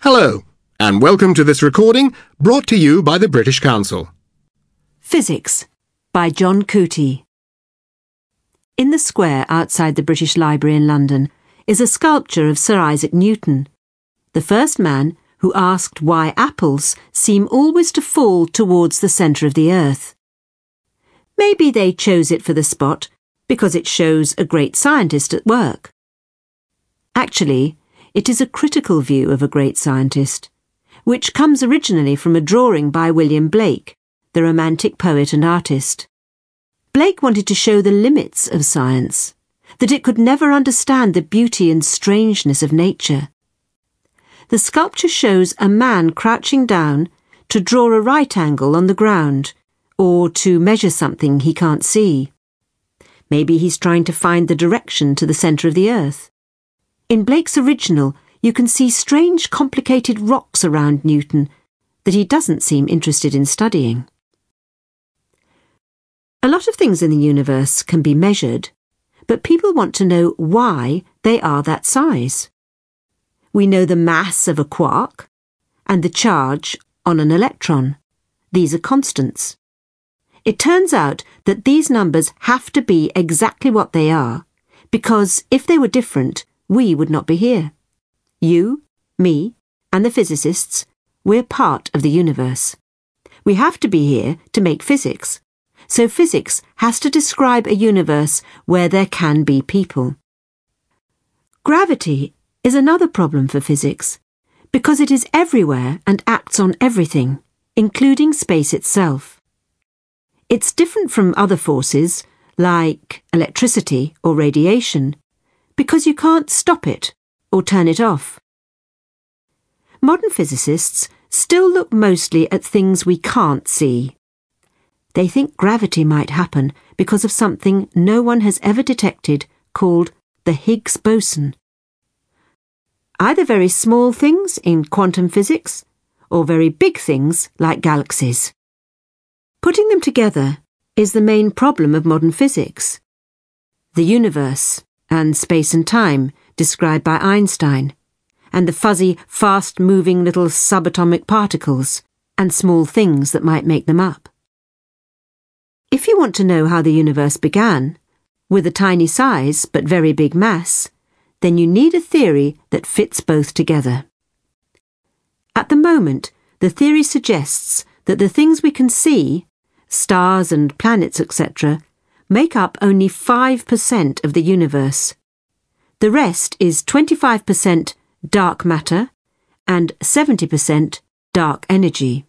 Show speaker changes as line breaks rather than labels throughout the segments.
Hello, and welcome to this recording brought to you by the British Council.
Physics by John Cootie. In the square outside the British Library in London is a sculpture of Sir Isaac Newton, the first man who asked why apples seem always to fall towards the centre of the earth. Maybe they chose it for the spot because it shows a great scientist at work. Actually, it is a critical view of a great scientist, which comes originally from a drawing by William Blake, the Romantic poet and artist. Blake wanted to show the limits of science, that it could never understand the beauty and strangeness of nature. The sculpture shows a man crouching down to draw a right angle on the ground, or to measure something he can't see. Maybe he's trying to find the direction to the centre of the earth. In Blake's original, you can see strange, complicated rocks around Newton that he doesn't seem interested in studying. A lot of things in the universe can be measured, but people want to know why they are that size. We know the mass of a quark and the charge on an electron. These are constants. It turns out that these numbers have to be exactly what they are, because if they were different, we would not be here. You, me, and the physicists, we're part of the universe. We have to be here to make physics, so physics has to describe a universe where there can be people. Gravity is another problem for physics, because it is everywhere and acts on everything, including space itself. It's different from other forces, like electricity or radiation, because you can't stop it or turn it off. Modern physicists still look mostly at things we can't see. They think gravity might happen because of something no one has ever detected called the Higgs boson. Either very small things in quantum physics or very big things like galaxies. Putting them together is the main problem of modern physics. The universe and space and time described by Einstein, and the fuzzy, fast-moving little subatomic particles and small things that might make them up. If you want to know how the universe began, with a tiny size but very big mass, then you need a theory that fits both together. At the moment, the theory suggests that the things we can see, stars and planets, etc., make up only 5% of the universe. The rest is 25% dark matter and 70% dark energy.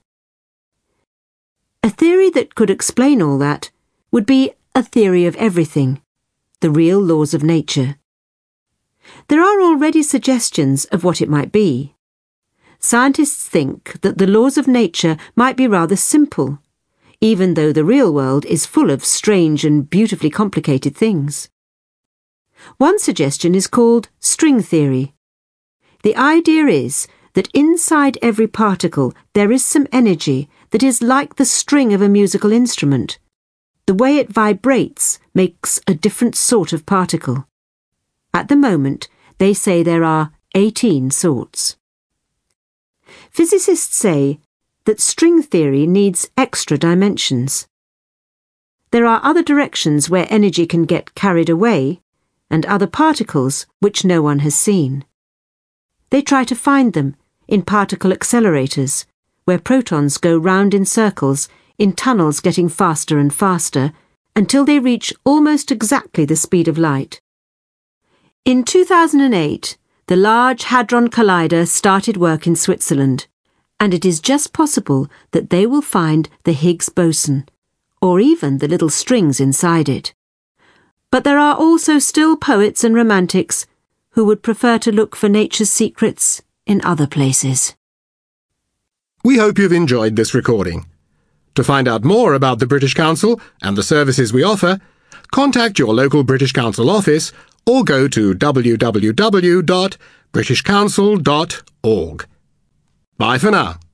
A theory that could explain all that would be a theory of everything, the real laws of nature. There are already suggestions of what it might be. Scientists think that the laws of nature might be rather simple, even though the real world is full of strange and beautifully complicated things. One suggestion is called string theory. The idea is that inside every particle there is some energy that is like the string of a musical instrument. The way it vibrates makes a different sort of particle. At the moment, they say there are 18 sorts. Physicists say that string theory needs extra dimensions. There are other directions where energy can get carried away, and other particles which no one has seen. They try to find them in particle accelerators, where protons go round in circles in tunnels getting faster and faster until they reach almost exactly the speed of light. In 2008, the Large Hadron Collider started work in Switzerland, and it is just possible that they will find the Higgs boson, or even the little strings inside it. But there are also still poets and romantics who would prefer to look for nature's secrets in other places.
We hope you've enjoyed this recording. To find out more about the British Council and the services we offer, contact your local British Council office or go to www.britishcouncil.org. Bye for now.